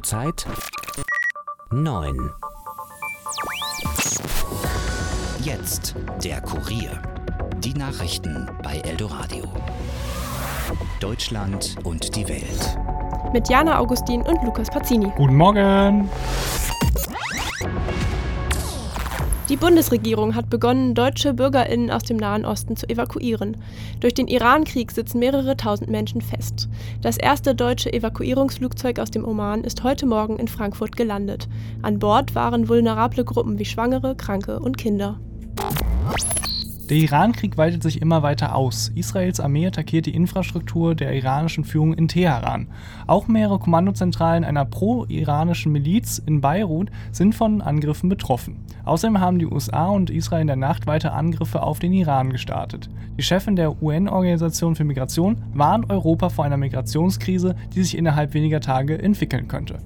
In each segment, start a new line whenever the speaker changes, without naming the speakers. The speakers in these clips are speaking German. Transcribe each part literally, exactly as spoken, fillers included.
Uhrzeit neun. Jetzt der Kurier. Die Nachrichten bei Eldoradio. Deutschland und die Welt.
Mit Jana Augustin und Lukas Pazzini.
Guten Morgen!
Die Bundesregierung hat begonnen, deutsche BürgerInnen aus dem Nahen Osten zu evakuieren. Durch den Iran-Krieg sitzen mehrere tausend Menschen fest. Das erste deutsche Evakuierungsflugzeug aus dem Oman ist heute Morgen in Frankfurt gelandet. An Bord waren vulnerable Gruppen wie Schwangere, Kranke und Kinder.
Der Iran-Krieg weitet sich immer weiter aus. Israels Armee attackiert die Infrastruktur der iranischen Führung in Teheran. Auch mehrere Kommandozentralen einer pro-iranischen Miliz in Beirut sind von Angriffen betroffen. Außerdem haben die U S A und Israel in der Nacht weitere Angriffe auf den Iran gestartet. Die Chefin der U N-Organisation für Migration warnt Europa vor einer Migrationskrise, die sich innerhalb weniger Tage entwickeln könnte.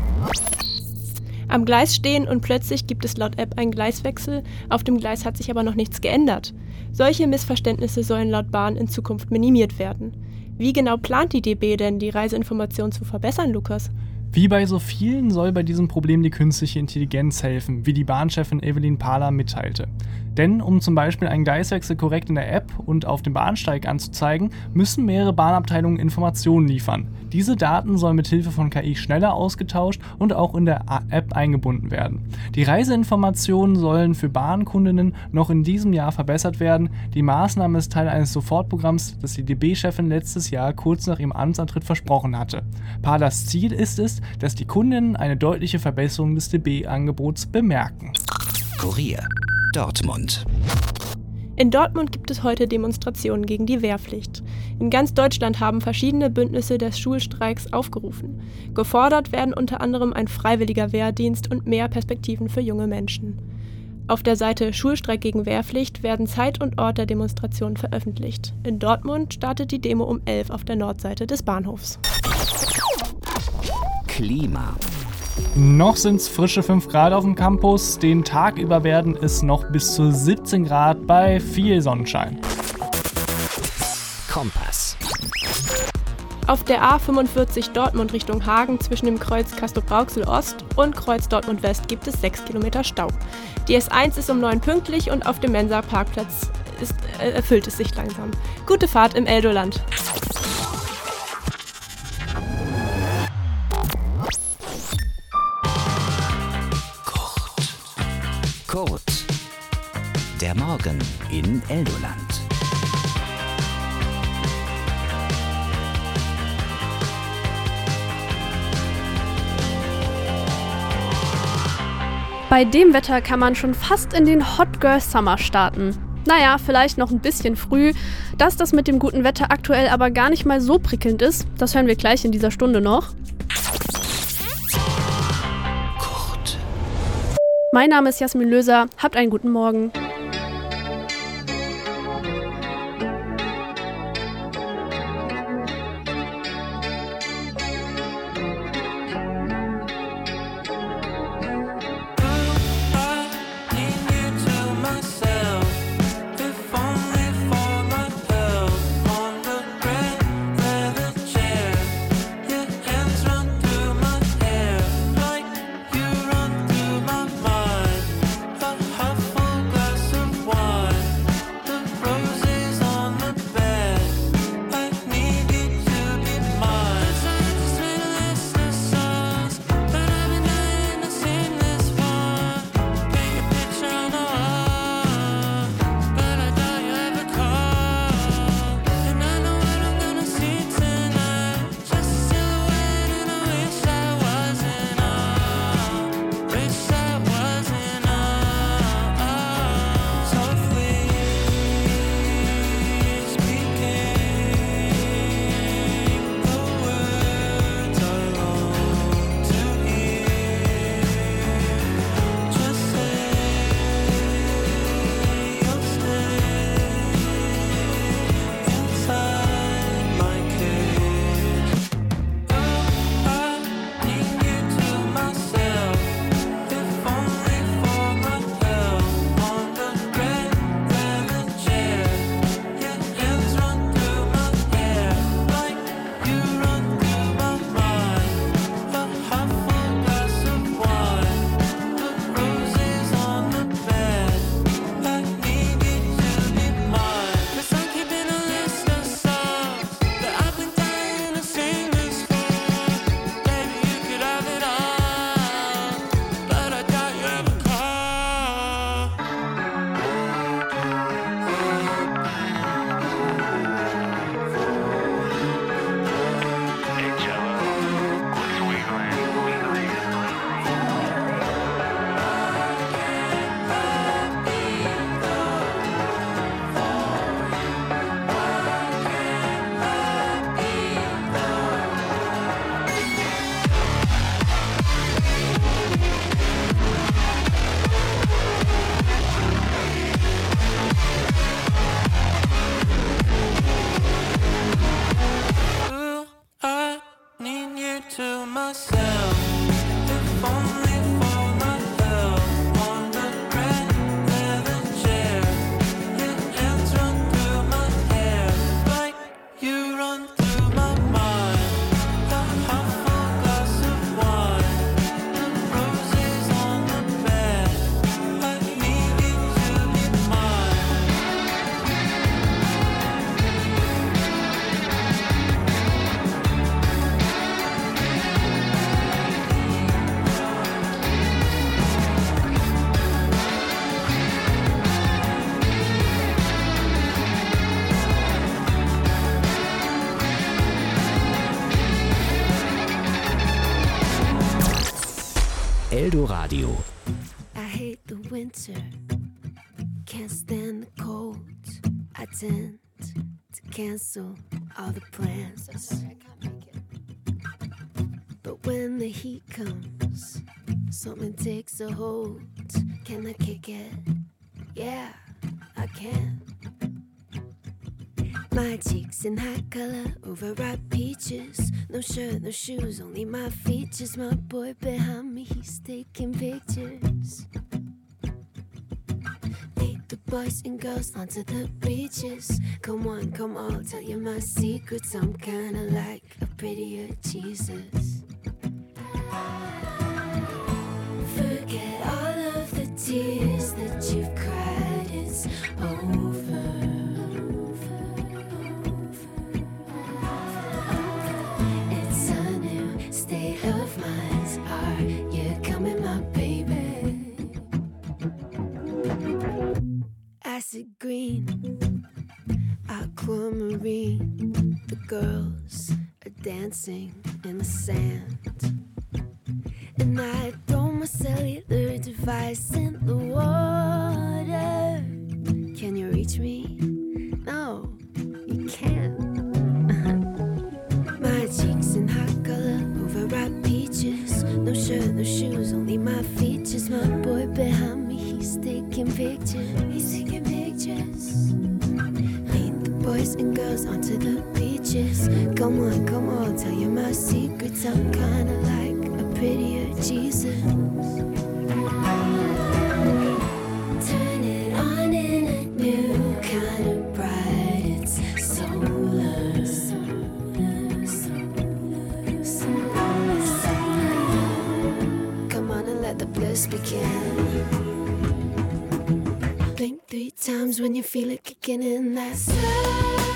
Am Gleis stehen und plötzlich gibt es laut App einen Gleiswechsel, auf dem Gleis hat sich aber noch nichts geändert. Solche Missverständnisse sollen laut Bahn in Zukunft minimiert werden. Wie genau plant die D B denn, die Reiseinformation zu verbessern, Lukas?
Wie bei so vielen soll bei diesem Problem die künstliche Intelligenz helfen, wie die Bahnchefin Evelyn Pahler mitteilte. Denn um zum Beispiel einen Gleiswechsel korrekt in der App und auf dem Bahnsteig anzuzeigen, müssen mehrere Bahnabteilungen Informationen liefern. Diese Daten sollen mit Hilfe von K I schneller ausgetauscht und auch in der App eingebunden werden. Die Reiseinformationen sollen für Bahnkundinnen noch in diesem Jahr verbessert werden. Die Maßnahme ist Teil eines Sofortprogramms, das die D B-Chefin letztes Jahr kurz nach ihrem Amtsantritt versprochen hatte. Pahlers Ziel ist es, dass die Kundinnen eine deutliche Verbesserung des D B-Angebots bemerken.
Kurier. Dortmund.
In Dortmund gibt es heute Demonstrationen gegen die Wehrpflicht. In ganz Deutschland haben verschiedene Bündnisse des Schulstreiks aufgerufen. Gefordert werden unter anderem ein freiwilliger Wehrdienst und mehr Perspektiven für junge Menschen. Auf der Seite Schulstreik gegen Wehrpflicht werden Zeit und Ort der Demonstration veröffentlicht. In Dortmund startet die Demo um elf auf der Nordseite des Bahnhofs.
Klima.
Noch sind es frische fünf Grad auf dem Campus, den Tag über werden es noch bis zu siebzehn Grad bei viel Sonnenschein.
Kompass.
Auf der A fünfundvierzig Dortmund Richtung Hagen zwischen dem Kreuz Castrop-Rauxel Ost und Kreuz Dortmund West gibt es sechs Kilometer Stau. Die S eins ist um neun pünktlich und auf dem Mensa-Parkplatz ist, äh, erfüllt es sich langsam. Gute Fahrt im Eldoland.
Kurt. Der Morgen in Eldoland.
Bei dem Wetter kann man schon fast in den Hot Girl Summer starten. Naja, vielleicht noch ein bisschen früh. Dass das mit dem guten Wetter aktuell aber gar nicht mal so prickelnd ist, das hören wir gleich in dieser Stunde noch. Mein Name ist Jasmin Löser, habt einen guten Morgen.
Radio.
I hate the winter, can't stand the cold. I tend to cancel all the plans. So sorry, I can't make it. But when the heat comes, something takes a hold. Can I kick it? Yeah, I can. My cheeks in hot color, overripe peaches. No shirt, no shoes, only my features. My boy behind me, he's taking pictures. Lead the boys and girls onto the beaches. Come on, come on, I'll tell you my secrets. I'm kinda like a prettier Jesus. Forget all of the tears that you've cried, it's over. It's a new state of mind. Are you coming, my baby? Acid green, aquamarine. The girls are dancing in the sand. And I throw my cellular device in the water. Can you reach me? No, you can't. My cheeks in hot color, overripe peaches. No shirt, no shoes, only my features. My boy behind me, he's taking pictures. He's taking pictures. Lead the boys and girls onto the beaches. Come on, come on, I'll tell you my secrets. I'm kinda like a prettier Jesus. Turn it on in a new kind of bright. It's solar. Solar, solar, solar, solar. Come on and let the bliss begin. Blink three times when you feel it kicking in. That slow.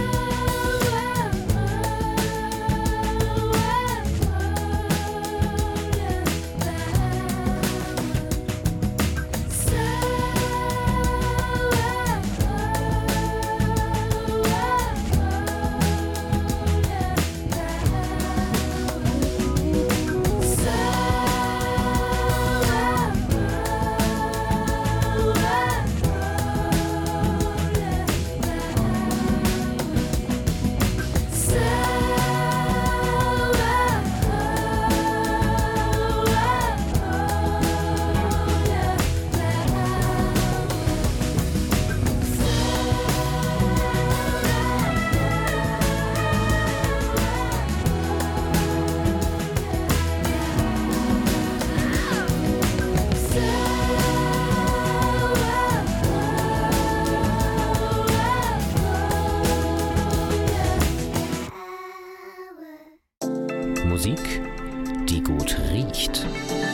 Musik, die gut riecht.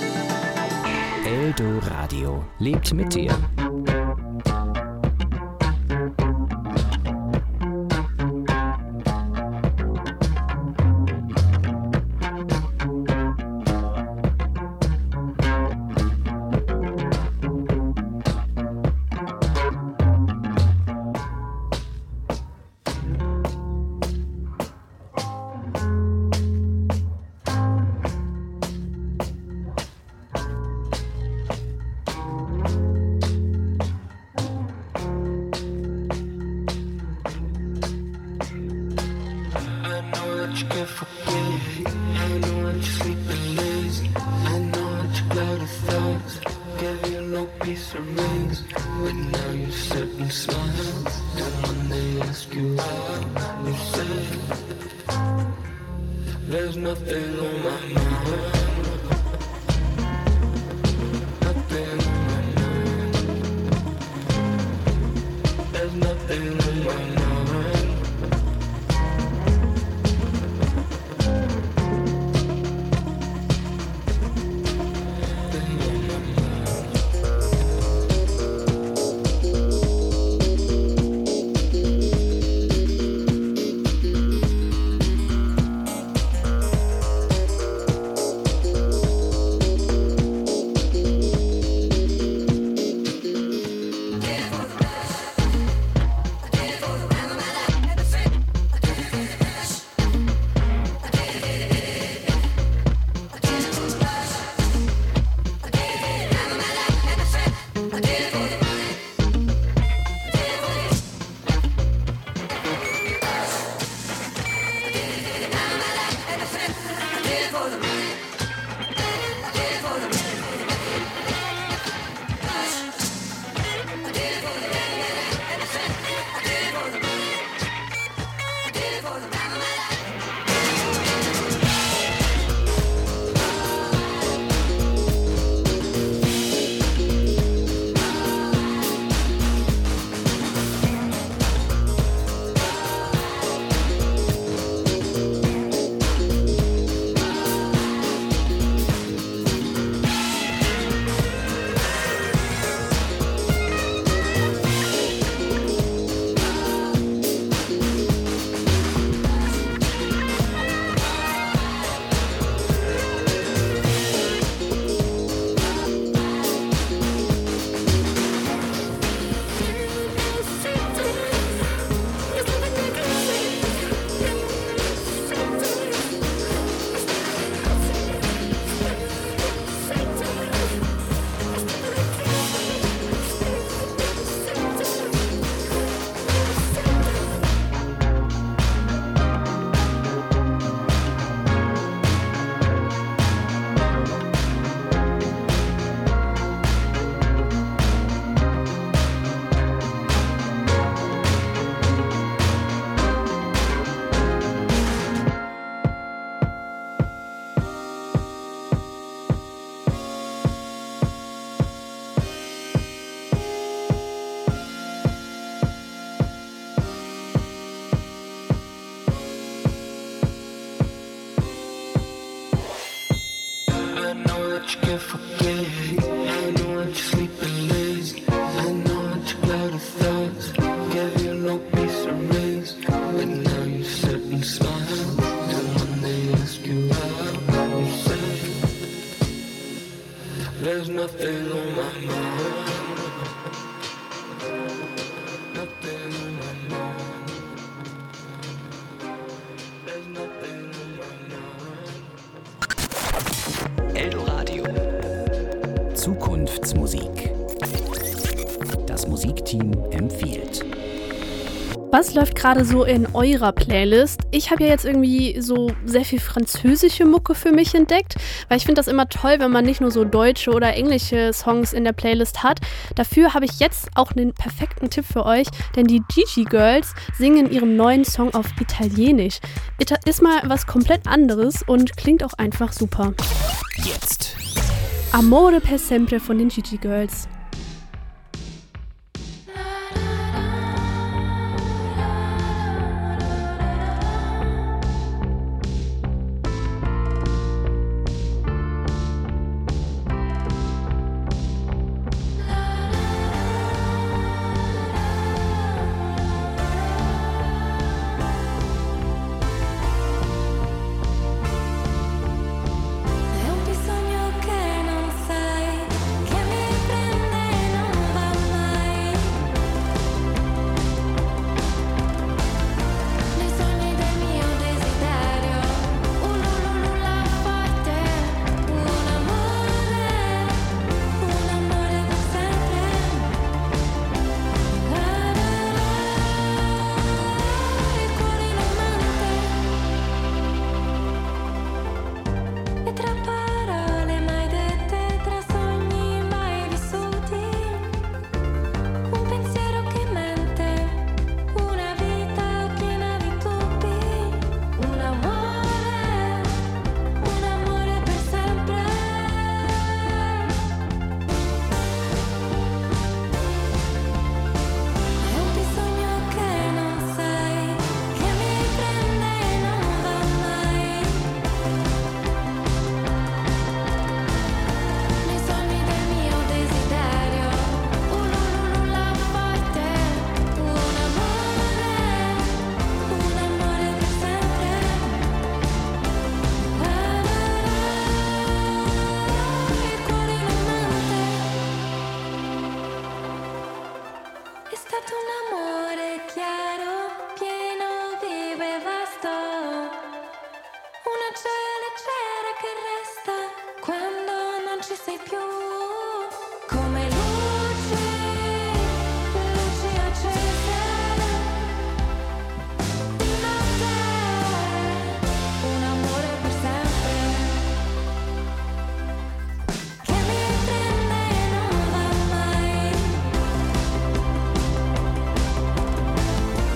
Eldo Radio lebt mit dir.
what you can't forget. I know what you're sleeping lazy. I know what you got of thoughts. Gave you no peace or rest, but now you sit and smile. And when they ask you out, you say, there's nothing on my mind. Nothing on my mind. There's nothing on my mind.
Eldoradio. Zukunftsmusik. Das Musikteam empfiehlt.
Was läuft gerade so in eurer Playlist? Ich habe ja jetzt irgendwie so sehr viel französische Mucke für mich entdeckt, weil ich finde das immer toll, wenn man nicht nur so deutsche oder englische Songs in der Playlist hat. Dafür habe ich jetzt auch einen perfekten Tipp für euch, denn die Gigi Girls singen in ihrem neuen Song auf Italienisch. Ita- ist mal was komplett anderes und klingt auch einfach super.
Jetzt.
Amore per sempre von den Gigi Girls.
È un bisogno che non sai, che mi prende e non va mai. Nei sogni del mio desiderio, un ulula forte, un amore, un amore per sempre. La la la, il cuore in amante. E tra parole mai dette, tra sogni mai vissuti, un pensiero che mente, una vita piena di dubbi, un amore, un amore per sempre. È un bisogno che non sai, che mi prende e non va mai. Nei sogni del mio desiderio, un ulula forte, un amore, un amore per sempre. La la la, il cuore in amante. È stato un amore chiaro, pieno, vivo e vasto. Una gioia leggera che resta quando non ci sei più. Come luci, luci accese di notte. Un amore per sempre. Che mi prende e non va mai.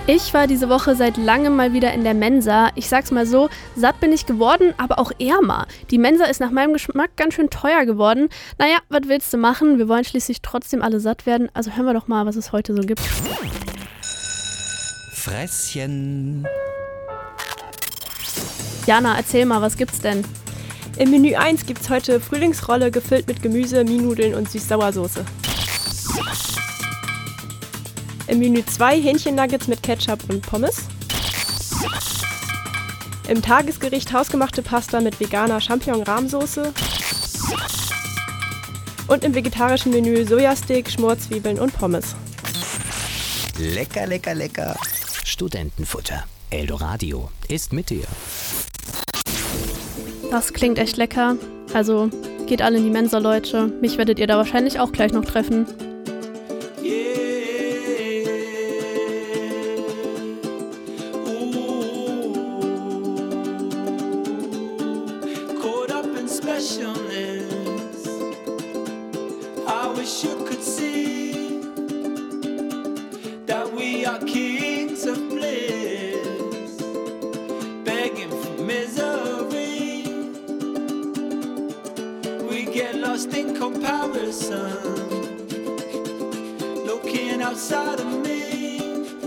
Ich war diese Woche seit langem mal wieder in der Mensa. Ich sag's mal so, satt bin ich geworden, aber auch ärmer. Die Mensa ist nach meinem Geschmack ganz schön teuer geworden. Naja, was willst du machen? Wir wollen schließlich trotzdem alle satt werden. Also hören wir doch mal, was es heute so gibt.
Fresschen.
Jana, erzähl mal, was gibt's denn?
Im Menü eins gibt's heute Frühlingsrolle gefüllt mit Gemüse, Mienudeln und Süß-Sauersoße. Im Menü zwei Hähnchennuggets mit Ketchup und Pommes. Im Tagesgericht hausgemachte Pasta mit veganer Champignon-Rahmsoße. Und im vegetarischen Menü Sojastick, Schmorzwiebeln und Pommes.
Lecker, lecker, lecker. Studentenfutter. Eldoradio ist mit dir.
Das klingt echt lecker. Also, geht alle in die Mensa, Leute. Mich werdet ihr da wahrscheinlich auch gleich noch treffen.
Outside of me,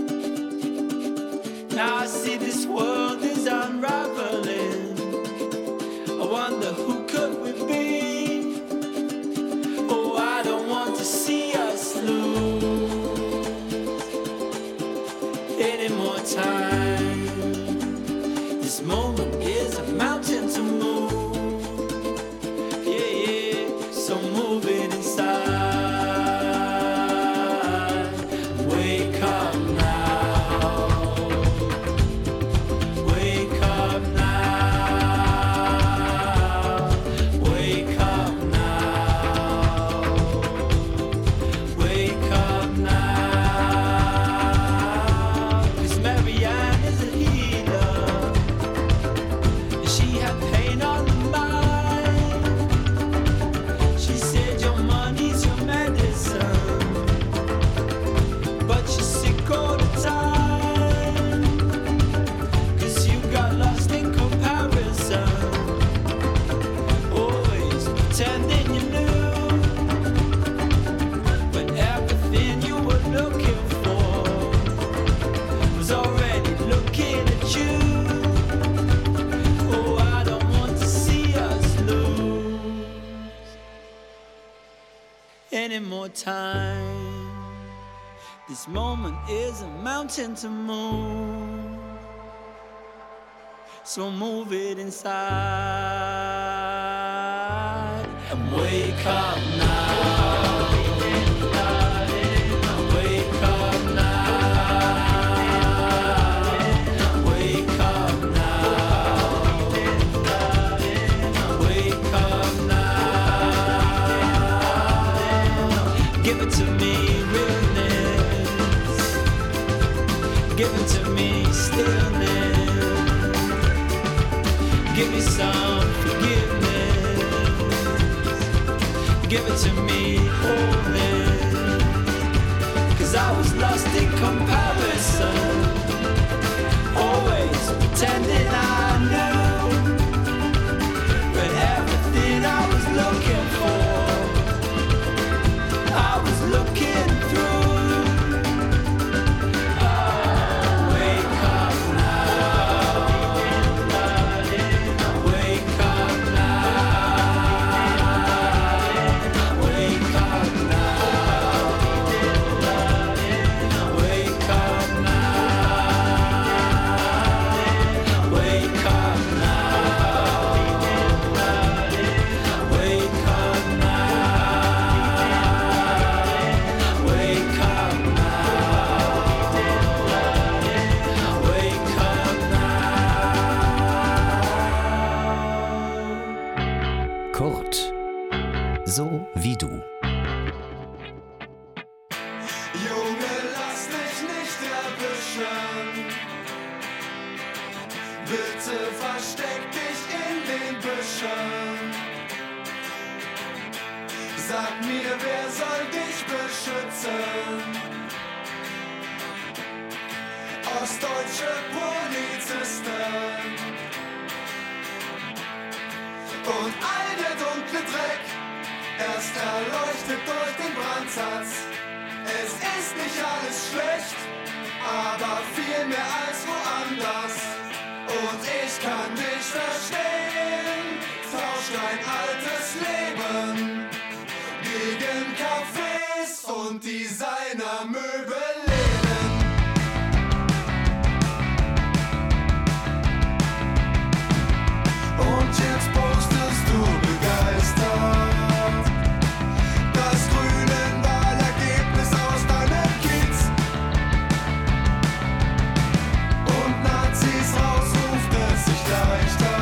now I see this world is unraveling. I wonder who could we be? Oh, I don't want to see us lose any more time. This moment is a mountain to move. Yeah, yeah, so move it inside. Any more time. This moment is a mountain to move. So move it inside and wake up now. Give it to me, stillness. Give me some forgiveness. Give it to me, wholeness. Cause I was lost in comparison. Always pretending I knew. But everything I was looking for, I was looking through.
Kurt. So wie du.
Junge, lass dich nicht erwischen. Bitte versteck dich in den Büschen. Sag mir, wer soll dich beschützen? ostdeutsche Polizisten. Und all der dunkle Dreck, erst erleuchtet durch den Brandsatz. Es ist nicht alles schlecht, aber viel mehr als woanders. Und ich kann dich verstehen, tausch dein altes Leben gegen Cafés und Designermöbelläden. Und jetzt postest du begeistert das Grünen-Wahlergebnis aus deinem Kiez. Und Nazis raus ruft es sich leichter.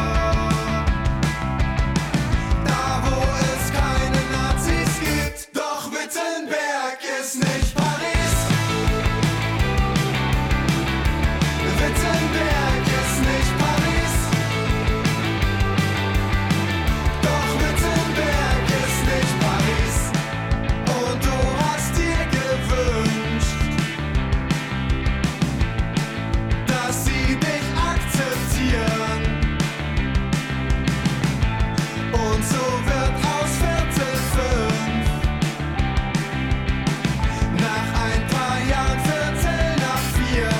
Da wo es keine Nazis gibt. Doch Wittenberg ist nicht Paris. Wittenberg ist nicht Paris. Doch Wittenberg ist nicht Paris. Und du hast dir gewünscht, dass sie dich akzeptieren. Und so wird aus Viertel fünf nach ein paar Jahren Viertel nach vier.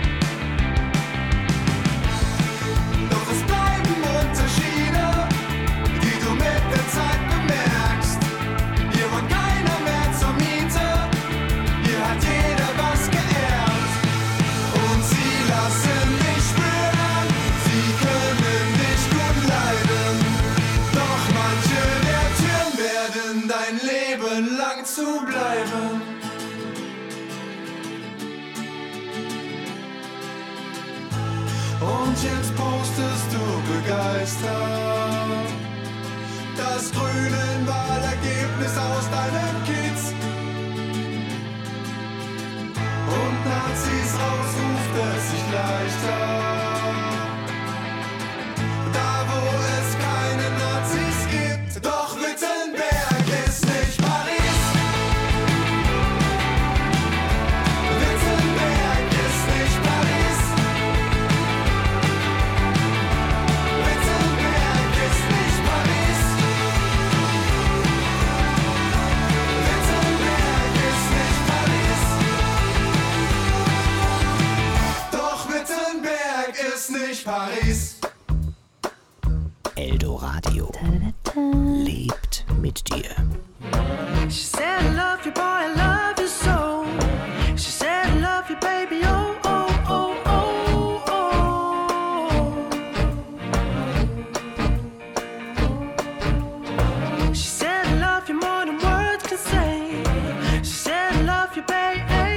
Doch es bleiben Unterschiede, die du mit der Zeit bemerkst. Hier wohnt keiner mehr zur Miete, hier hat jeder was geerbt. Und sie lassen dich spüren, sie können dich gut leiden. Doch manche der Türen werden dein Leben lang zu bleiben. Und jetzt postest du begeistert das Grünen-Wahlergebnis aus deinem Kiez. Und Nazis raus ruft es sich leichter. Da wo es keine Nazis gibt. Doch Wittenberg ist nicht Paris. Wittenberg ist nicht Paris. Wittenberg ist nicht Paris. Wittenberg ist nicht Paris. Doch Wittenberg ist nicht Paris.
Eldoradio lebt mit dir.
She said I love you, boy, I love you so. She said I love you, baby, oh, oh, oh, oh, oh. She said I love you more than words can say. She said I love you, baby.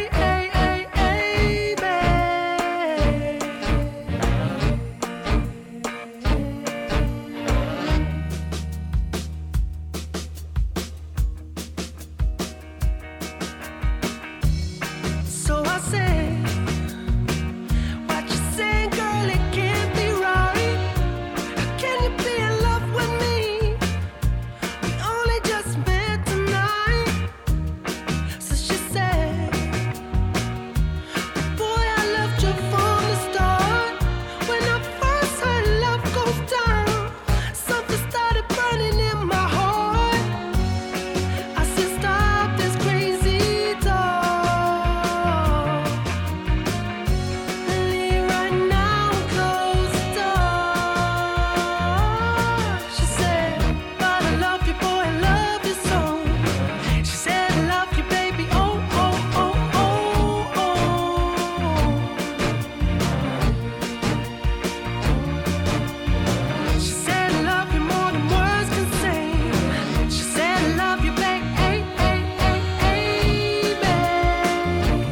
So I said, what you saying, girl, it can't be right. How can you be in love with me? We only just met tonight. So she said, boy, I loved you from the start. When I first heard love goes down, something started burning in my heart. I said, stop this crazy talk. Leave right now and close the door. She said, but I love you, boy, I love you so. She said, I love you, baby, oh, oh, oh, oh, oh. She said, I love you more than words can say. She said, I love you, baby, hey, hey, hey, hey, babe.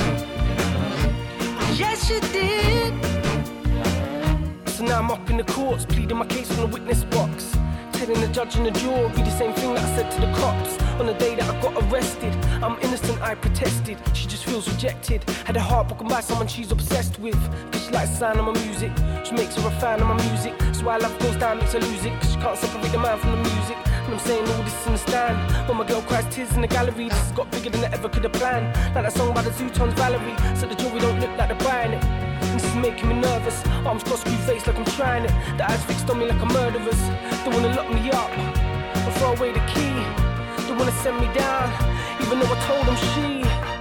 Yes, you did. So now I'm up in the courts, pleading my case from the witness box. Telling the judge and the jury the same thing that I said to the cops on the day that I got arrested. I'm innocent, I protested. She just feels rejected. Had her heart broken by someone she's obsessed with. Cause she likes the sound of my music. She makes her a fan of my music. So why love goes down makes her lose it. Cause she can't separate the man from the music. And I'm saying all this in the stand. When my girl cries tears in the gallery, this has got bigger than I ever could have planned. Like that song by the Zootons, Valerie. So the jury don't look like they're buying it.
making me nervous. Arms crossed, screw face like I'm trying it. The eyes fixed on me like I'm murderous. They wanna lock me up and throw away the key. They wanna send me down, even though I told them she.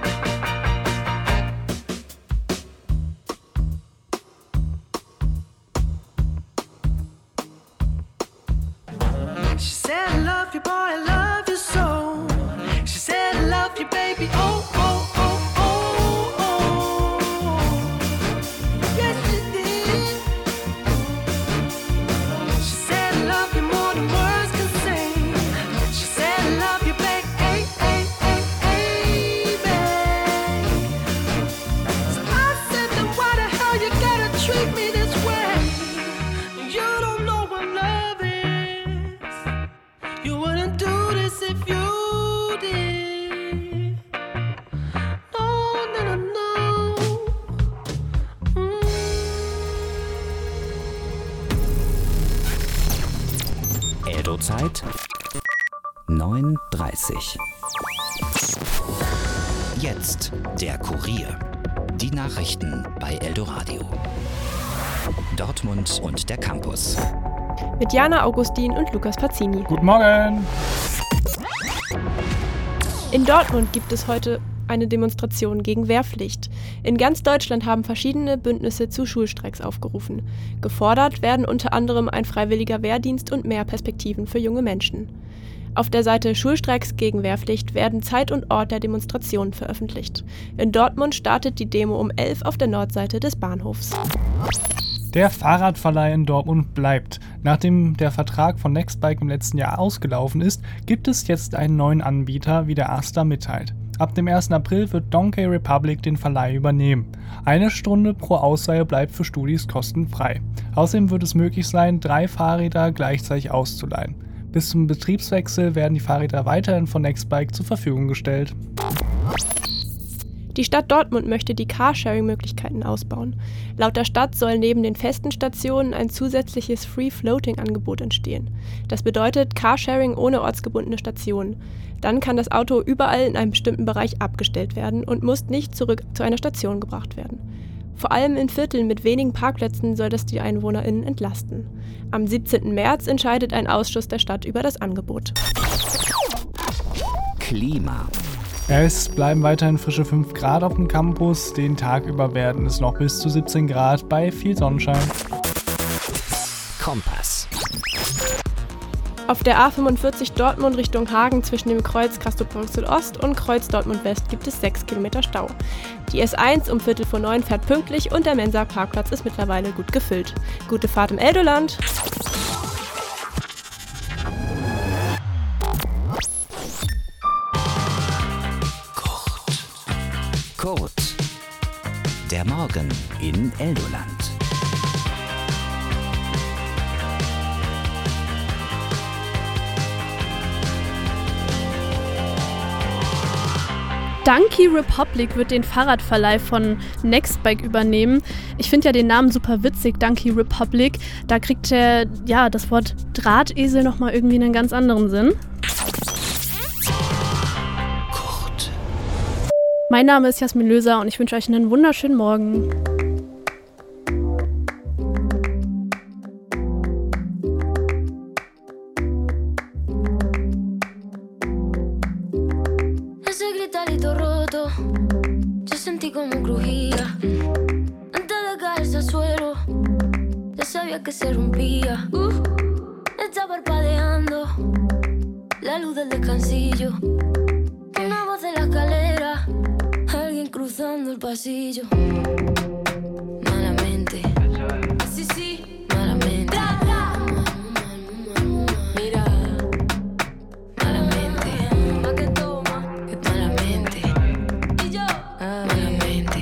She said I love you, boy, I love you so. She said I love you, baby, oh, oh, oh, oh, oh. Yes, she did. She said I love you more than words can say. She said I love you, baby, hey, hey, hey, hey, babe. So I said then why the hell you gotta treat me this way? You don't know what love is. You wouldn't do this if you did. No, no, no, no. Mm.
Eldo-Zeit neun Uhr dreißig. Jetzt der Kurier. Die Nachrichten bei Eldoradio. Dortmund und der Campus.
Mit Jana Augustin und Lukas Pazzini.
Guten Morgen!
In Dortmund gibt es heute eine Demonstration gegen Wehrpflicht. In ganz Deutschland haben verschiedene Bündnisse zu Schulstreiks aufgerufen. Gefordert werden unter anderem ein freiwilliger Wehrdienst und mehr Perspektiven für junge Menschen. Auf der Seite Schulstreiks gegen Wehrpflicht werden Zeit und Ort der Demonstration veröffentlicht. In Dortmund startet die Demo um elf auf der Nordseite des Bahnhofs.
Der Fahrradverleih in Dortmund bleibt. Nachdem der Vertrag von Nextbike im letzten Jahr ausgelaufen ist, gibt es jetzt einen neuen Anbieter, wie der AStA mitteilt. Ab dem ersten April wird Donkey Republic den Verleih übernehmen. Eine Stunde pro Ausleihe bleibt für Studis kostenfrei. Außerdem wird es möglich sein, drei Fahrräder gleichzeitig auszuleihen. Bis zum Betriebswechsel werden die Fahrräder weiterhin von Nextbike zur Verfügung gestellt.
Die Stadt Dortmund möchte die Carsharing-Möglichkeiten ausbauen. Laut der Stadt soll neben den festen Stationen ein zusätzliches Free-Floating-Angebot entstehen. Das bedeutet Carsharing ohne ortsgebundene Stationen. Dann kann das Auto überall in einem bestimmten Bereich abgestellt werden und muss nicht zurück zu einer Station gebracht werden. Vor allem in Vierteln mit wenigen Parkplätzen soll das die EinwohnerInnen entlasten. Am siebzehnten März entscheidet ein Ausschuss der Stadt über das Angebot.
Klima.
Es bleiben weiterhin frische fünf Grad auf dem Campus. Den Tag über werden es noch bis zu siebzehn Grad bei viel Sonnenschein.
Kompass.
Auf der A fünfundvierzig Dortmund Richtung Hagen zwischen dem Kreuz Castrop-Rauxel Ost und Kreuz Dortmund West gibt es sechs Kilometer Stau. Die S eins um Viertel vor neun fährt pünktlich und der Mensa-Parkplatz ist mittlerweile gut gefüllt. Gute Fahrt im Eldoland!
Kurt. Der Morgen in Eldoland.
Donkey Republic wird den Fahrradverleih von Nextbike übernehmen. Ich finde ja den Namen super witzig, Donkey Republic. Da kriegt der, ja, das Wort Drahtesel nochmal irgendwie einen ganz anderen Sinn.
Kurt.
Mein Name ist Jasmin Löser und ich wünsche euch einen wunderschönen Morgen.
Ese gritarito roto, yo sentí como crujía. Antes de caerse al suelo, ya sabía que se rompía. Uh, está parpadeando la luz del descansillo. Una voz de la escalera, alguien cruzando el pasillo. Malamente, sí, sí, malamente. Mira, malamente, pa' que toma, que malamente. Y yo, malamente,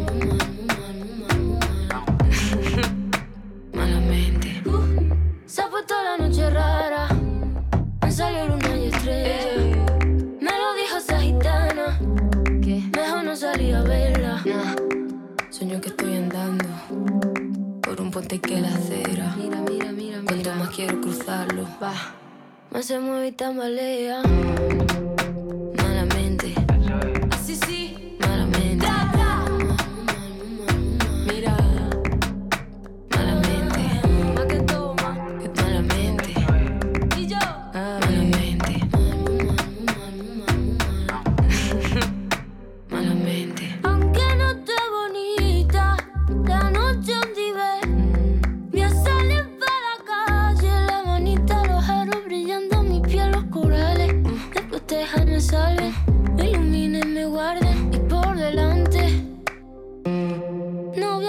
malamente. Se ha puesto la noche rara, me salió luna y estrella. Me lo dijo esa gitana, que mejor no salí a verla. Sueño que estoy andando por un puente que la acera. Mira, mira, mira, cuanto más quiero cruzarlo, va, más se mueve y tambalea. Malamente, así sí, malamente. Mira,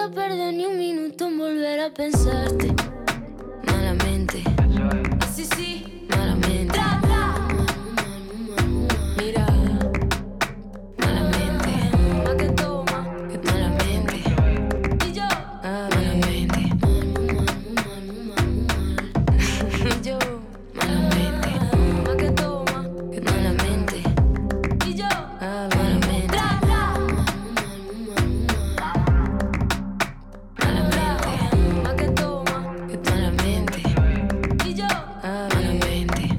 puedo perder ni un minuto en volver a pensarte. Malamente. Así sí, malamente. Tra, tra. Mira, malamente. Ma que toma, que malamente. Y yo, ah, malamente. Y yo, malamente. Ma que toma, que malamente. Y yo, ah, malamente. Tra, tra. Malamente. Ma que toma, que malamente. Y yo, ah, malamente.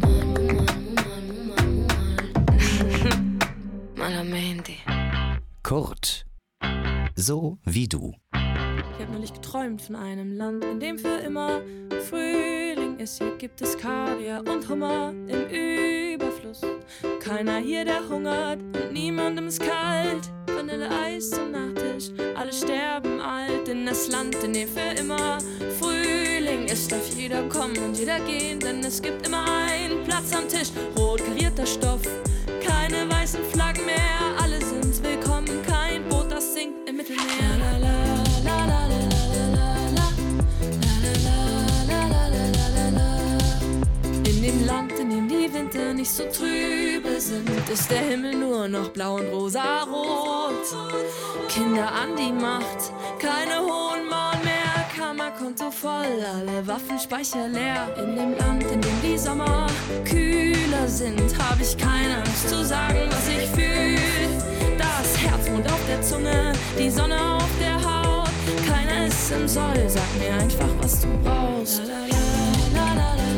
Malamente.
Kurt. So wie du.
Ich hab neulich geträumt von einem Land, in dem für immer Frühling ist. Hier gibt es Kaviar und Hummer im Überfluss. Keiner hier, der hungert und niemandem ist kalt. Vanilleeis zum Nachtisch, alle sterben alt. In das Land, in dem für immer Frühling ist, darf jeder kommen und jeder gehen, denn es gibt immer einen Platz am Tisch. Rot karierter Stoff, keine weißen Flaggen mehr, alle sind willkommen. Kein Boot, das sinkt im Mittelmeer. La, la, la, la, la, la, la, la, la, la, la, la. In dem Land, in dem die Winter nicht so trübe sind, ist der Himmel nur noch blau und rosa-rot. Kinder an die Macht, keine hohen Mauern mehr, Kammerkonto voll, alle Waffenspeicher leer. In dem Land, in dem die Sommer kühler sind, hab ich keine Angst zu sagen, was ich fühl. Das Herzmond auf der Zunge, die Sonne auf der Haut. Keiner ist im Soll, sag mir einfach, was du brauchst. La, la, la, la, la.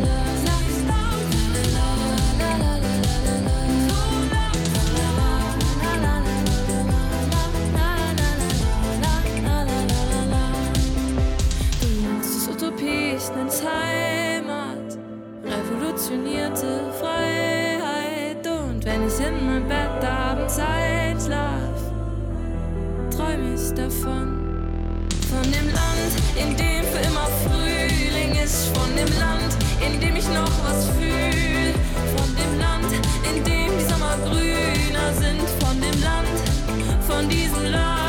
Utopistens Heimat, revolutionierte Freiheit. Und wenn ich in mein Bett abends einschlaf, träum ich davon. Von dem Land, in dem für immer Frühling ist. Von dem Land, in dem ich noch was fühl. Von dem Land, in dem die Sommer grüner sind. Von dem Land, von diesem Land.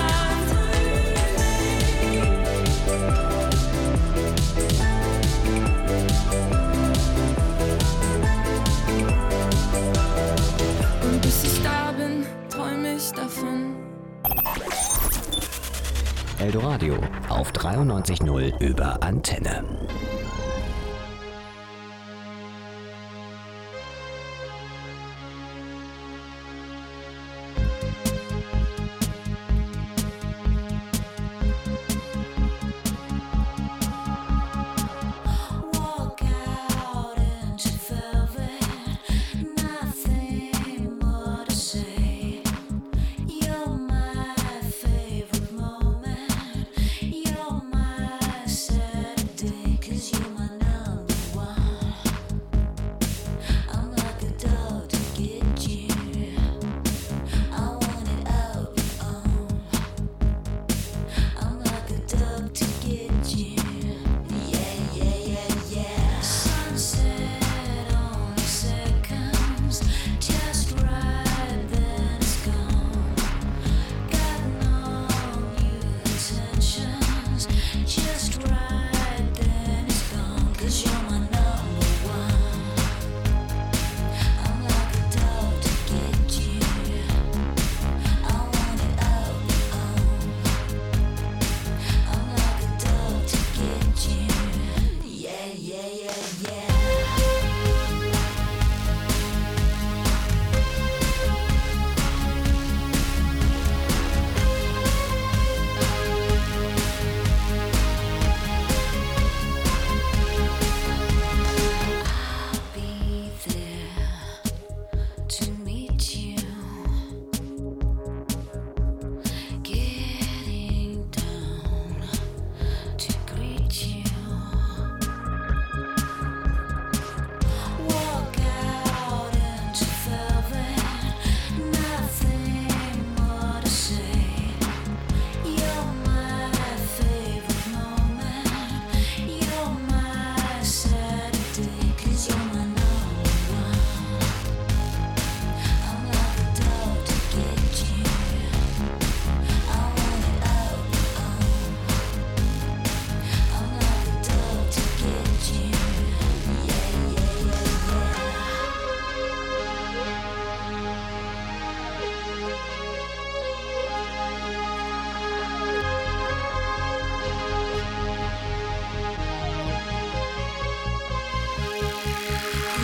Und bis ich da bin, träum ich davon.
Eldoradio auf dreiundneunzig Komma null über Antenne.
Cause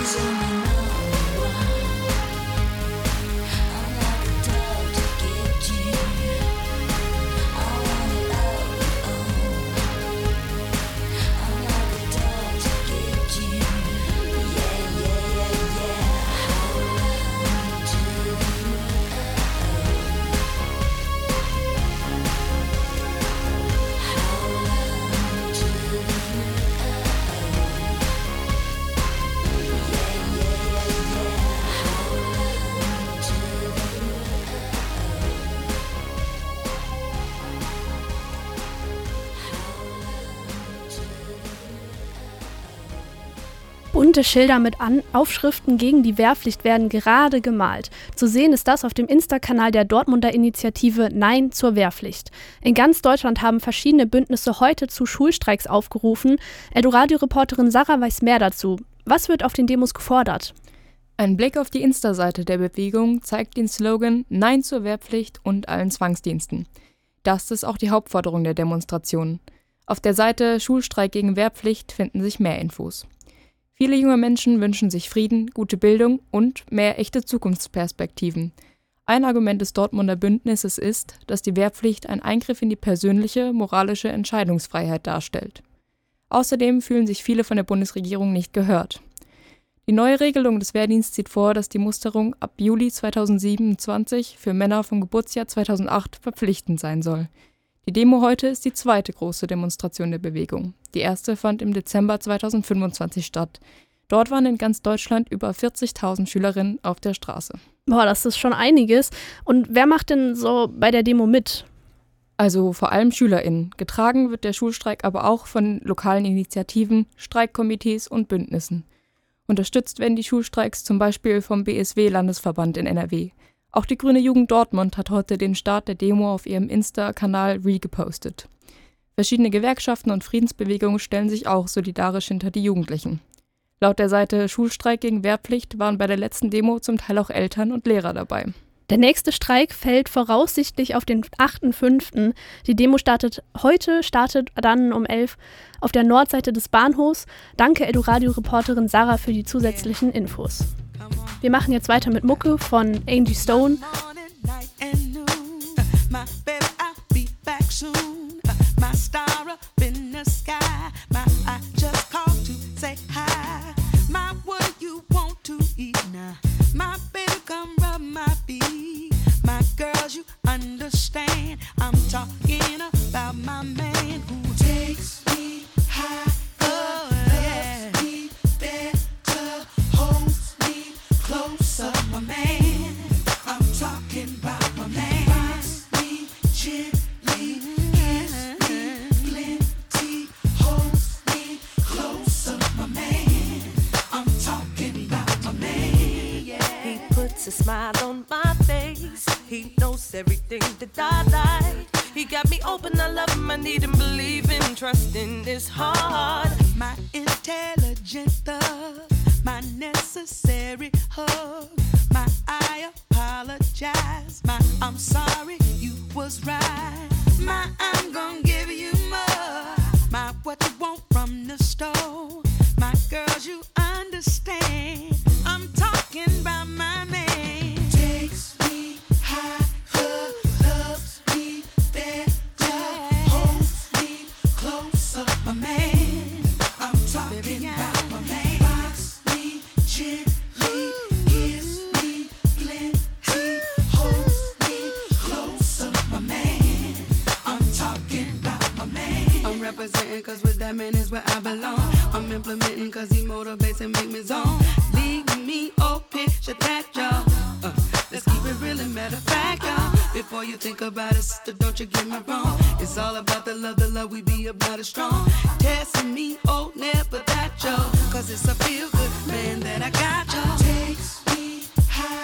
Bunte Schilder mit An- Aufschriften gegen die Wehrpflicht werden gerade gemalt. Zu sehen ist das auf dem Insta-Kanal der Dortmunder Initiative Nein zur Wehrpflicht. In ganz Deutschland haben verschiedene Bündnisse heute zu Schulstreiks aufgerufen. Eldoradio-Reporterin Sarah weiß mehr dazu. Was wird auf den Demos gefordert?
Ein Blick auf die Insta-Seite der Bewegung zeigt den Slogan Nein zur Wehrpflicht und allen Zwangsdiensten. Das ist auch die Hauptforderung der Demonstration. Auf der Seite Schulstreik gegen Wehrpflicht finden sich mehr Infos. Viele junge Menschen wünschen sich Frieden, gute Bildung und mehr echte Zukunftsperspektiven. Ein Argument des Dortmunder Bündnisses ist, dass die Wehrpflicht ein Eingriff in die persönliche, moralische Entscheidungsfreiheit darstellt. Außerdem fühlen sich viele von der Bundesregierung nicht gehört. Die neue Regelung des Wehrdienstes sieht vor, dass die Musterung ab Juli zweitausendsiebenundzwanzig für Männer vom Geburtsjahr zweitausendacht verpflichtend sein soll. Die Demo heute ist die zweite große Demonstration der Bewegung. Die erste fand im Dezember zweitausendfünfundzwanzig statt. Dort waren in ganz Deutschland über vierzigtausend Schülerinnen auf der Straße.
Boah, das ist schon einiges. Und wer macht denn so bei der Demo mit?
Also vor allem SchülerInnen. Getragen wird der Schulstreik aber auch von lokalen Initiativen, Streikkomitees und Bündnissen. Unterstützt werden die Schulstreiks zum Beispiel vom B S W-Landesverband in N R W. Auch die Grüne Jugend Dortmund hat heute den Start der Demo auf ihrem Insta-Kanal regepostet. Verschiedene Gewerkschaften und Friedensbewegungen stellen sich auch solidarisch hinter die Jugendlichen. Laut der Seite Schulstreik gegen Wehrpflicht waren bei der letzten Demo zum Teil auch Eltern und Lehrer dabei.
Der nächste Streik fällt voraussichtlich auf den achten fünften Die Demo startet heute, startet dann um elf auf der Nordseite des Bahnhofs. Danke Eldoradio-Reporterin Sarah für die zusätzlichen Infos. Wir machen jetzt weiter mit Mucke von Angie Stone.
A smile on my face. He knows everything that I like. He got me open, I love him, I need him, believe him, trusting is hard.
My intelligent thug, my necessary hug. My I apologize, my I'm sorry, you was right. My I'm gonna give you more. My what you want from the store. My girls, you understand. I'm talking about my man. Cause with that man is where I belong. I'm implementing cause he motivates and make me zone. Leave me, oh, picture that, y'all. Uh, let's keep it real and matter of fact, y'all. Before you think about it, sister, don't you get me wrong. It's all about the love, the love we be about it strong. Testing me, oh, never that, y'all. Cause it's a feel good man that I got, y'all. Takes me high.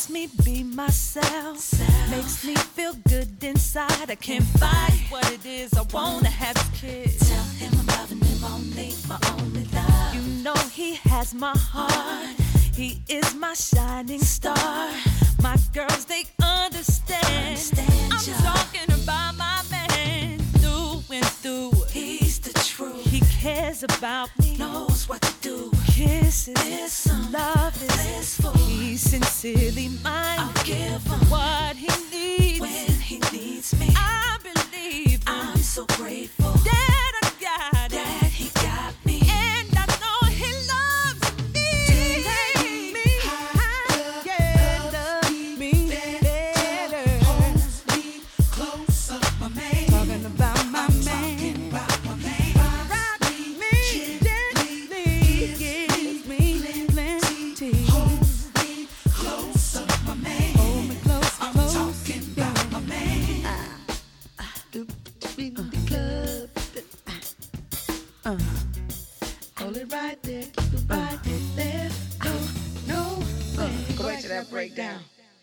lets me be myself. Self. Makes me feel good inside. I can't fight what it is I wanna have as kids. Tell him I'm loving him only, my only love. You know he has my heart. He is my shining star. My girls, they understand. understand I'm ya. Talking about my man through and through. He's the truth. He cares about me. Knows what to do. Kisses, listen, love is blissful. He's sincerely mine. I'll give him what he needs when he needs me. I believe him. I'm so grateful that I got it. That he got me. And I know he loves me. Take me higher, yeah, love me better. Holds me closer, my man. Talking about my I'm man. Talking about my man. Rock me, me gently, give me plenty. Hold me closer, my man. Hold me close, I'm close. Talking about my man. Ah, ah, do in the club. Uh, hold it right there, keep it right there. No, no, uh, go back to that breakdown.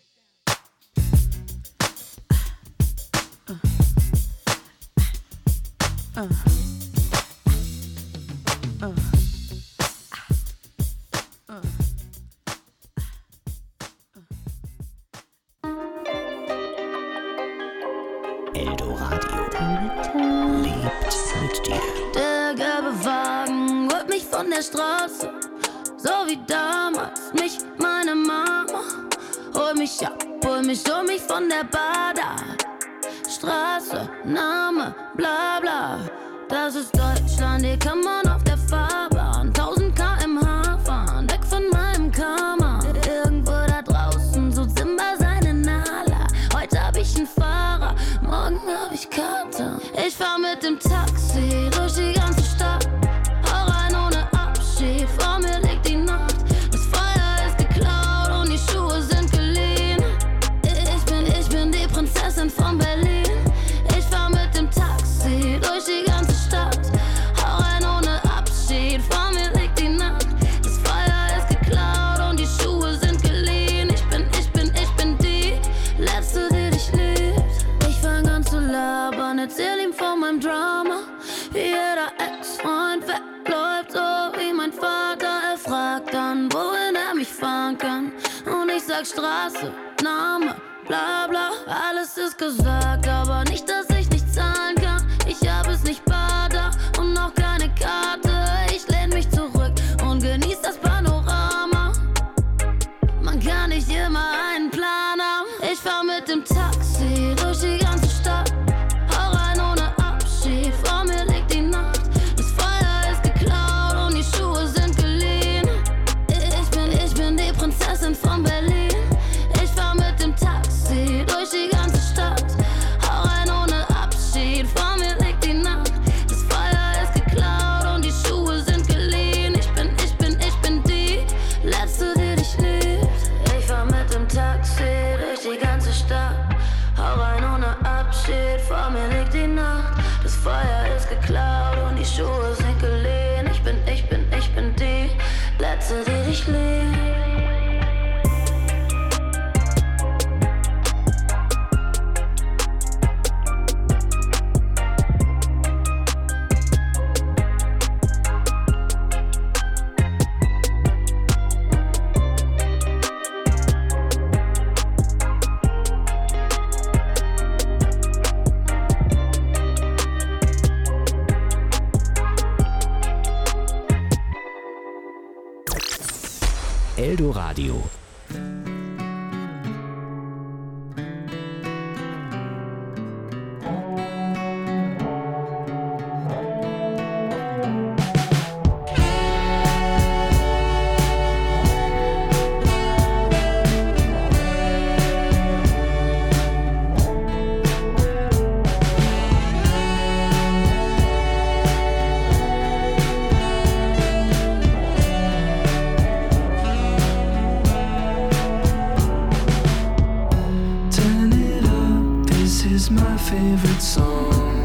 Uh, uh, uh, uh.
Eldoradio lebt mit dir.
Der gelbe Wagen holt mich von der Straße, so wie damals mich meine Mama. Hol mich ab, hol mich, hol mich von der Bader Straße, Name, bla bla. Das ist Deutschland, hier kann man auf der Fahrbahn tausend Kilometer pro Stunde fahren, weg von meinem Karma. Irgendwo da draußen sucht Simba seine Nala. Heute hab ich einen Fahrer, morgen hab ich Kater. Ich fahr mit dem Taxi durch die ganze Stadt, hau rein ohne Abschied, vor mir liegt die Nacht. Das Feuer ist geklaut und die Schuhe sind geliehen. Ich bin, ich bin die Prinzessin von Berlin. Ich fahr mit dem Taxi durch die ganze Stadt, hau rein ohne Abschied, vor mir liegt die Nacht. Das Feuer ist geklaut und die Schuhe sind geliehen. Ich bin, ich bin, ich bin die Letzte, die dich liebt. Ich fang an zu labern, erzähl ihm von meinem Drama, wie jeder Ex-Freund wegläuft, so wie mein Vater. Er fragt dann, wohin er mich fahren kann, und ich sag Straße, Name, bla bla. Alles ist gesagt, aber nicht, dass ich nicht zahlen kann. Ich hab es nicht bar da und noch keine Karte. Ich lehn mich zurück und genieß das Panorama. Man kann nicht immer einen Plan haben. Ich fahr mit dem Taxi durch die ganze Stadt, hau rein ohne Abschied, vor mir liegt die Nacht. Das Feuer ist geklaut und die Schuhe sind geliehen. Ich bin, ich bin die Prinzessin von Berlin. Ich fahr mit dem Taxi durch die ganze Stadt, hau rein ohne Abschied, vor mir liegt die Nacht. Das Feuer ist geklaut und die Schuhe sind geliehen. Ich bin, ich bin, ich bin die Letzte, die dich liebt. Ich fahr mit dem Taxi durch die ganze Stadt, hau rein ohne Abschied, vor mir liegt die Nacht. Das Feuer ist geklaut und die Schuhe sind geliehen. Ich bin, ich bin, ich bin die Letzte, die dich liebt.
Eldoradio.
favorite song.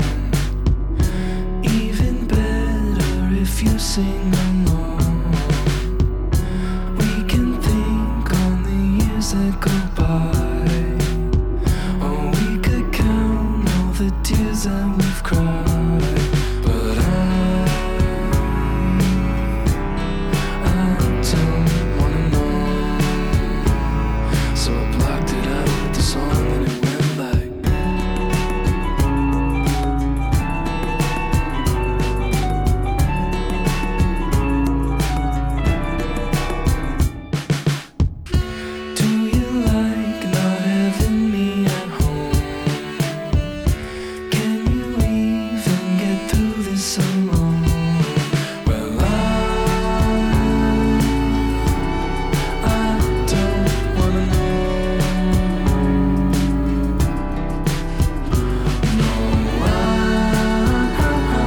Even better if you sing along. We can think on the years said goodbye. Or we could count all the tears that we've cried. But I, I don't wanna know. So I blocked it out with the song and it went like. Do you like not having me at home? Can you even get through this alone? Well, I, I don't wanna know. No, I, I,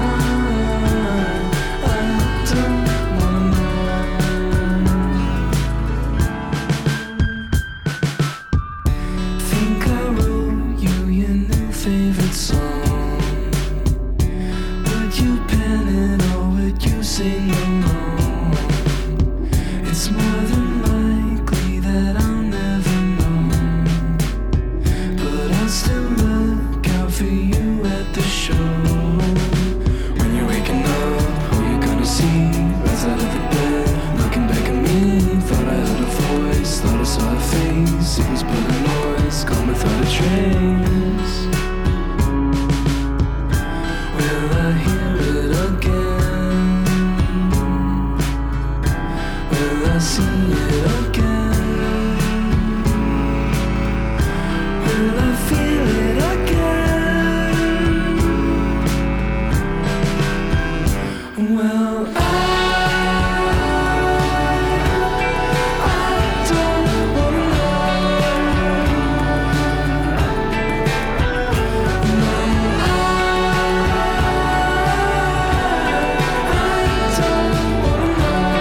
I don't wanna know. Think I wrote you your new favorite song. Would you pen it or would you sing along? It's more than likely that I'll never know, but I'll still look out for you at the show. When you're waking up, who you gonna see? Rise out of the bed, looking back at me. Thought I heard a voice, thought I saw a face. It was but a noise, gone without a trace. Will I hear it again? Will I see it again? Will I feel it again? Well, I, I don't wanna know. No, I, I don't wanna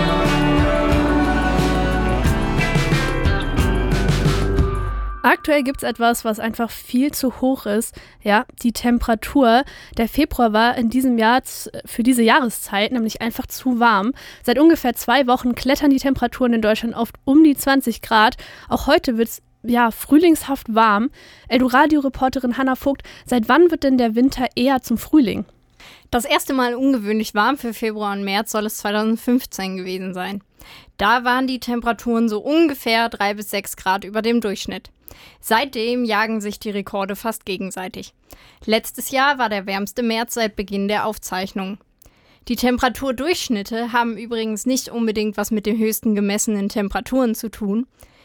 know.
Aktuell gibt es etwas, was einfach viel zu hoch ist. Ja, die Temperatur. Der Februar war in diesem Jahr z- für diese Jahreszeit nämlich einfach zu warm. Seit ungefähr zwei Wochen klettern die Temperaturen in Deutschland oft um die zwanzig Grad. Auch heute wird es ja frühlingshaft warm. Eldoradio-Reporterin Hannah Vogt, seit wann wird denn der Winter eher zum Frühling?
Das erste Mal ungewöhnlich warm für Februar und März soll es zweitausendfünfzehn gewesen sein. Da waren die Temperaturen so ungefähr drei bis sechs Grad über dem Durchschnitt. Seitdem jagen sich die Rekorde fast gegenseitig. Letztes Jahr war der wärmste März seit Beginn der Aufzeichnung. Die Temperaturdurchschnitte haben übrigens nicht unbedingt was mit den höchsten gemessenen Temperaturen zu tun.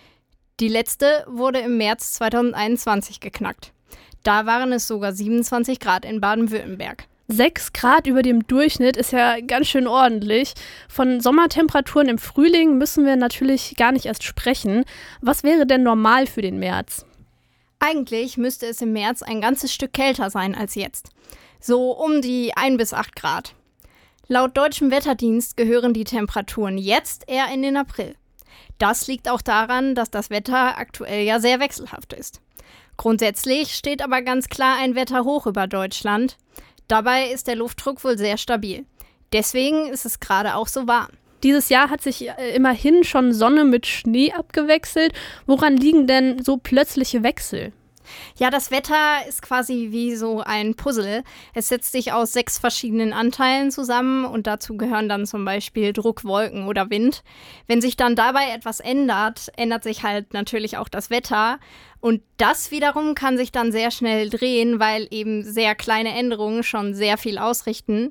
Die letzte wurde im März zweitausendeinundzwanzig geknackt. Da waren es sogar siebenundzwanzig Grad in Baden-Württemberg.
Sechs Grad über dem Durchschnitt ist ja ganz schön ordentlich. Von Sommertemperaturen im Frühling müssen wir natürlich gar nicht erst sprechen. Was wäre denn normal für den März?
Eigentlich müsste es im März ein ganzes Stück kälter sein als jetzt. So um die ein bis acht Grad. Laut deutschem Wetterdienst gehören die Temperaturen jetzt eher in den April. Das liegt auch daran, dass das Wetter aktuell ja sehr wechselhaft ist. Grundsätzlich steht aber ganz klar ein Wetterhoch über Deutschland. Dabei ist der Luftdruck wohl sehr stabil. Deswegen ist es gerade auch so warm.
Dieses Jahr hat sich äh, immerhin schon Sonne mit Schnee abgewechselt. Woran liegen denn so plötzliche Wechsel?
Ja, das Wetter ist quasi wie so ein Puzzle. Es setzt sich aus sechs verschiedenen Anteilen zusammen und dazu gehören dann zum Beispiel Druck, Wolken oder Wind. Wenn sich dann dabei etwas ändert, ändert sich halt natürlich auch das Wetter. Und das wiederum kann sich dann sehr schnell drehen, weil eben sehr kleine Änderungen schon sehr viel ausrichten.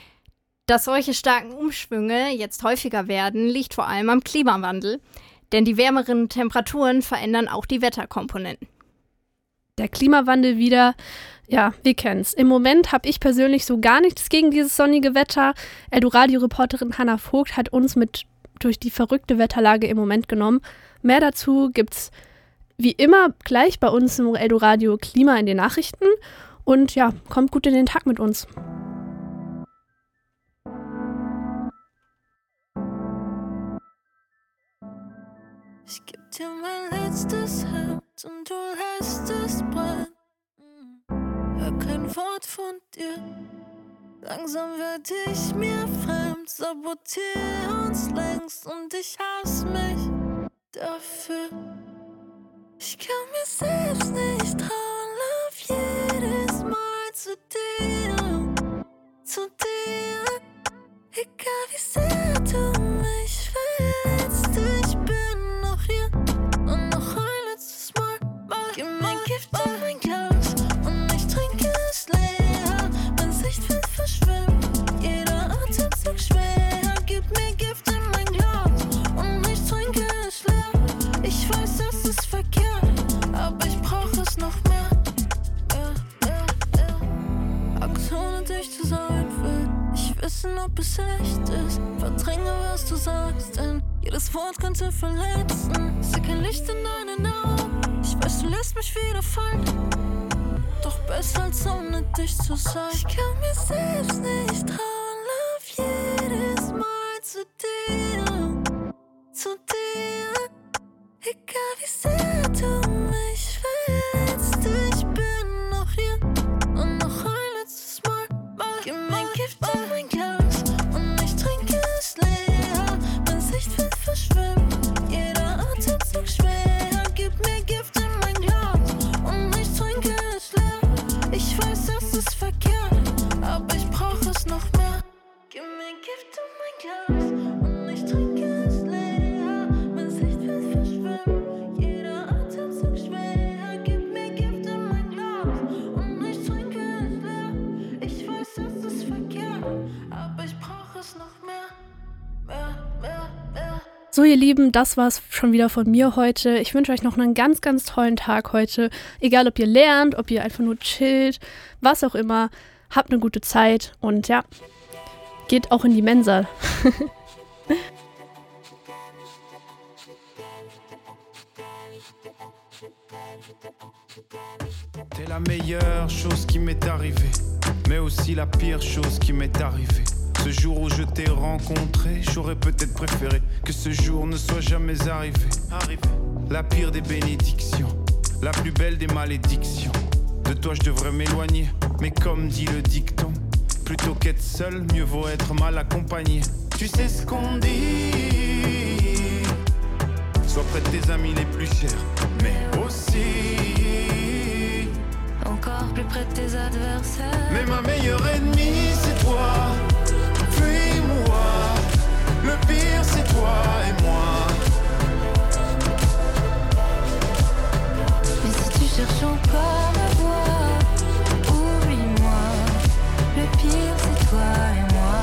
Dass solche starken Umschwünge jetzt häufiger werden, liegt vor allem am Klimawandel. Denn die wärmeren Temperaturen verändern auch die Wetterkomponenten.
Der Klimawandel wieder, ja, wir kennen's. Im Moment habe ich persönlich so gar nichts gegen dieses sonnige Wetter. Eldoradio-Reporterin Hannah Vogt hat uns mit durch die verrückte Wetterlage im Moment genommen. Mehr dazu gibt's wie immer gleich bei uns im Eldoradio Klima in den Nachrichten. Und ja, kommt gut in den Tag mit uns.
Ich geb dir mein letztes Herz und du lässt es brennen. Hör kein Wort von dir. Langsam werd ich mir fremd, sabotier uns längst und ich hasse mich dafür. Ich kann mir selbst nicht trauen, lauf jedes Mal zu dir, zu dir. Egal wie sehr du mich verletzt, ich bin noch hier. Und noch ein letztes Mal, mal gib mein Gift in mein Glas und ich trinke es leer. Mein Sichtfeld verschwimmt, jeder Atemzug schwer. Gib mir Gift in mein Glas und ich trinke es leer. Ich weiß, es ist verkehrt, aber ich brauch es noch mehr. Mehr, mehr, mehr. Angst ohne dich zu sein will ich wissen, ob es echt ist. Verdränge, was du sagst, denn jedes Wort könnte verletzen. Seh kein Licht in deinen Augen, ich weiß, du lässt mich wieder fallen. Doch besser als ohne dich zu sein. Ich kann mir selbst nicht trauen, lauf jedes Mal zu dir, zu dir. Egal wie sehr du mich verletzt, ich bin noch hier. Und noch ein letztes Mal, mal gib mein Gift in mein Glas und ich trinke es leer. Mein Sichtfeld verschwimmt, jeder Atemzug schwer. Gib mir Gift in mein Glas und ich trinke es leer. Ich weiß, es ist verkehrt, aber ich brauch es noch mehr. Gib mir Gift in mein Glas und ich trinke es leer. Mein Sichtfeld verschwimmt, jeder Atemzug schwer. Gib mir Gift in mein Glas und ich trinke es leer. Ich weiß, es ist verkehrt, aber ich brauch es noch mehr. Mehr, mehr, mehr.
So, ihr Lieben, das war's schon wieder von mir heute. Ich wünsche euch noch einen ganz, ganz tollen Tag heute. Egal, ob ihr lernt, ob ihr einfach nur chillt, was auch immer. Habt eine gute Zeit und ja, geht auch in die Mensa.
T'es la meilleure chose qui m'est arrivée, mais aussi la pire chose qui m'est arrivée. Ce jour où je t'ai rencontré, j'aurais peut-être préféré que ce jour ne soit jamais arrivé. Arrivé. La pire des bénédictions, la plus belle des malédictions. De toi je devrais m'éloigner, mais comme dit le dicton, plutôt qu'être seul, mieux vaut être mal accompagné. Tu sais ce qu'on dit, sois près de tes amis les plus chers, mais aussi
encore plus près de tes adversaires.
Mais ma meilleure ennemie c'est toi. Fuis-moi, le pire c'est toi et moi.
Mais si tu cherches encore ma voix, oublie-moi, le pire c'est toi et moi.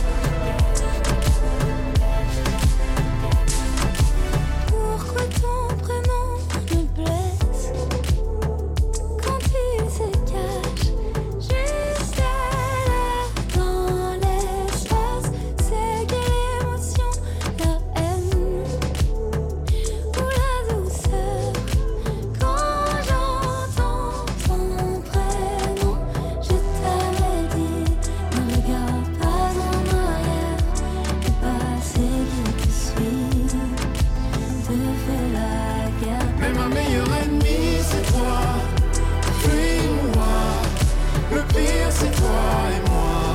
Pourquoi ton prénom me blesse quand il se cache juste à l'air dans l'espace? C'est quelle émotion, la haine ou la douceur? Quand j'entends ton prénom, je t'avais dit, ne regarde pas en arrière. Le passé qui te suit te fait la guerre.
Mais ma meilleure ennemie c'est toi. Fuis-moi, le pire c'est toi et moi.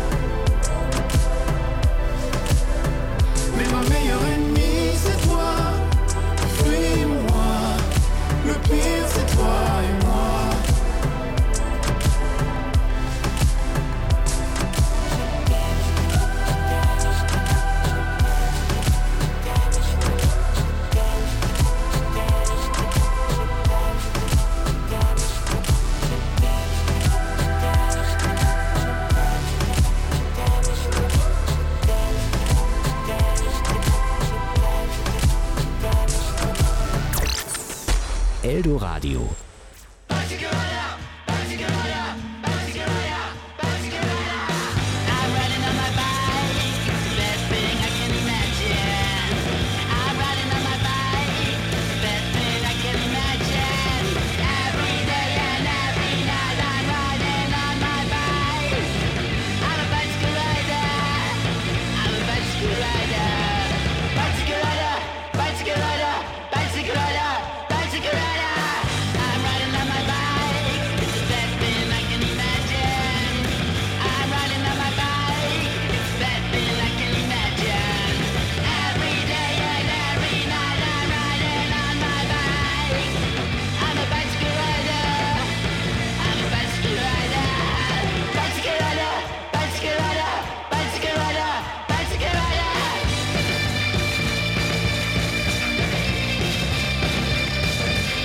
Mais ma meilleure ennemie c'est toi. Fuis-moi, le pire c'est toi et moi.
Eldoradio.
Bicycle